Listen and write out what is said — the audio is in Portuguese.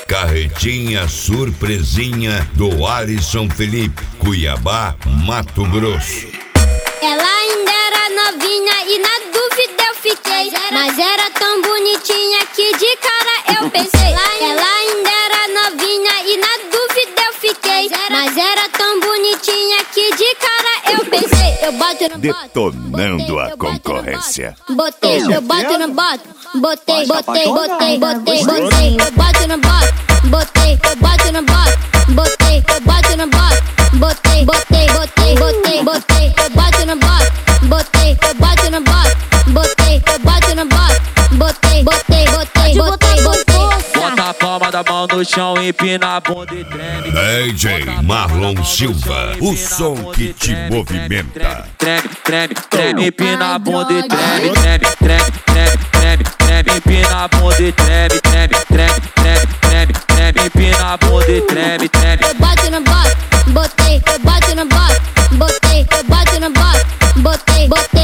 Carretinha surpresinha do Alisson Felipe, Cuiabá, Mato Grosso. Ela ainda era novinha e na dúvida eu fiquei, mas era tão bonitinha que de cara eu pensei. Ela ainda era novinha e na dúvida eu fiquei, mas era tão bonitinha que de cara eu pensei. Eu boto no Detonando a concorrência. Botei, eu boto no boto. Botei, eu boto no boto. Botei, eu boto no boto. Botei, eu boto no boto. Botei, eu boto no boto. Botei, eu boto no boto. Botei, eu boto no boto. Botei. Bota a palma da mão no chão, empina a bunda e treme. DJ Marlon Silva, o som que te movimenta. Treme, empina a bunda e treme. Empina a bunda e treme. Empina a bunda e treme. Eu boto no boto. Botei, eu boto no boto. Botei, eu boto no boto. Botei.